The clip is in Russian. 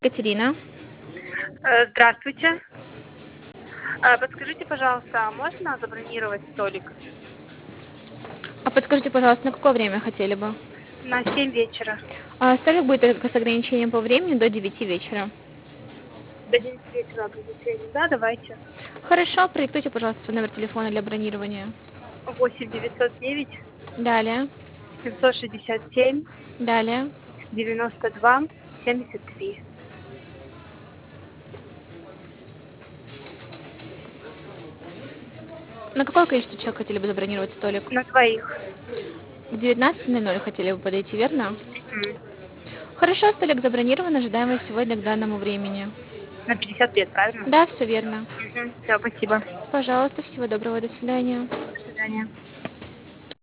Катерина. Здравствуйте. Подскажите, пожалуйста, а можно забронировать столик А подскажите, пожалуйста, на какое время хотели бы? на 7 вечера? Столик будет только с ограничением по времени до 9 вечера. До 9 вечера ограничение. Да, давайте. Хорошо, продиктуйте, пожалуйста, свой номер телефона для бронирования. 8 909 Далее, 767 далее. 92 73. На какое количество человек хотели бы забронировать столик? На двоих. К 19:00 хотели бы подойти, верно? Мгм. Хорошо, столик забронирован, ожидаем вас сегодня к данному времени. На 50 лет, правильно? Да, все верно. Все, спасибо. Пожалуйста, всего доброго, до свидания. До свидания.